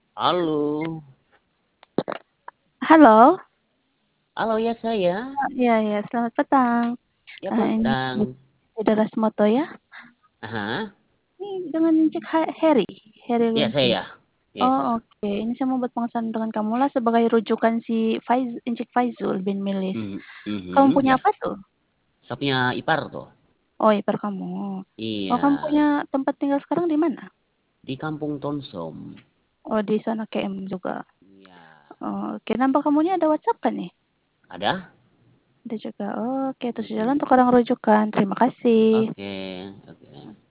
Halo. Halo. Halo, ya saya. Iya iya, selamat petang. Ya Ini petang. saudara Semoto ya. Aha. Ini dengan cek Harry, Harry Ya Linsley. saya. Ya Oh, saya. oke. Ini saya mau buat pengesahan dengan kamu lah sebagai rujukan si Incik Faizul bin Milis. Kamu punya Ya. apa tuh? Saya punya ipar tuh. Oh, ipar kamu. Oh, Iya. kamu punya tempat tinggal sekarang di mana? Di Kampung Tonsom. Oh, di sana KM juga. Iya. Oh, oke. Nampak kamu ini ada WhatsApp kan nih? Ada? Ada juga. Oh, oke. Terus jalan Mm-mm. untuk orang rujukan. Terima kasih. Oke. Oke.